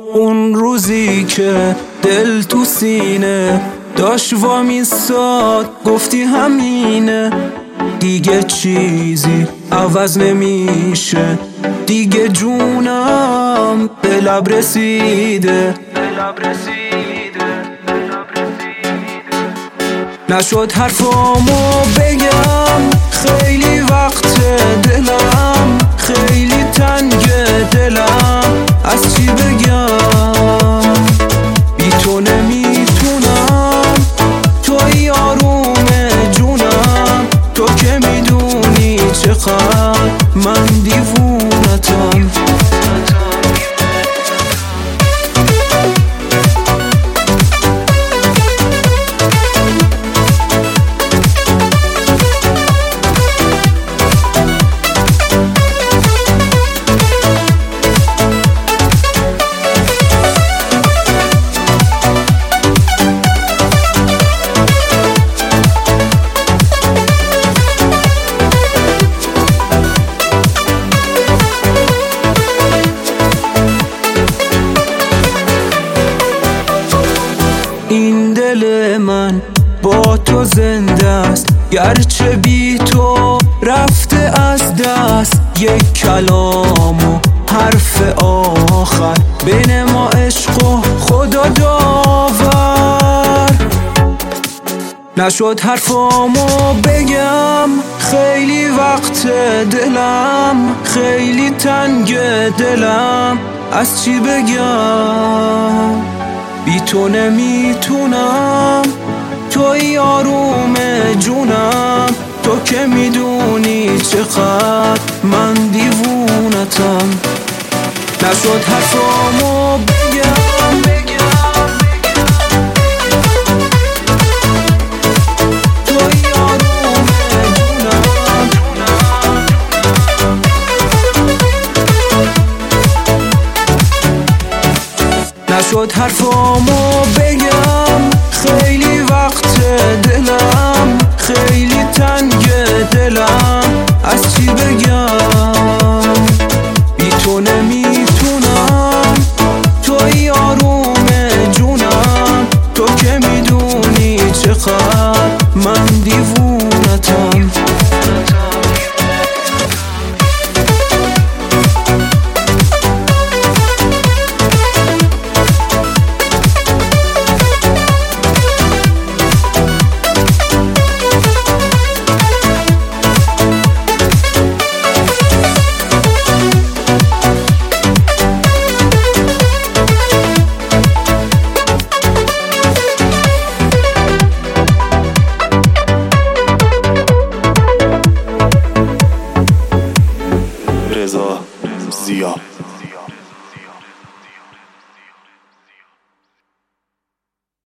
اون روزی که دل تو سینه داشت وامیستاد گفتی همینه، دیگه چیزی عوض نمیشه، دیگه جونم به لب رسیده. نشد حرفامو بگم، خیلی وقت دلم خیلی تنگ دلم، از چی بگم؟ بی تو نمیتونم، توی آروم جونم، تو که میدونی چقدر من دیوونتم. این دل من با تو زنده است، گرچه بی تو رفته از دست. یک کلام و حرف آخر بین ما عشق و خدا داور. نشد حرفامو بگم، خیلی وقت دلم خیلی تنگ دلم، از چی بگم؟ بی تو نمیتونم، توی آروم جونم، تو که میدونی چقدر من دیوونتم. نشد حرفامو بگم، توی آروم جونم، نشد حرفامو بگم، خیلی